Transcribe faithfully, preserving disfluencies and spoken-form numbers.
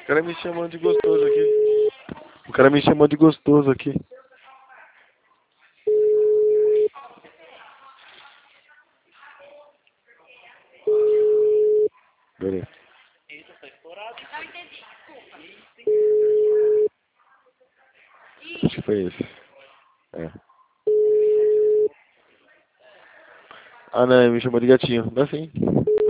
cara me chamando de gostoso aqui. O cara me chamou de gostoso aqui. Beleza. Acho que foi esse. É. Ah, não, ele me chamou de gatinho. Dá sim.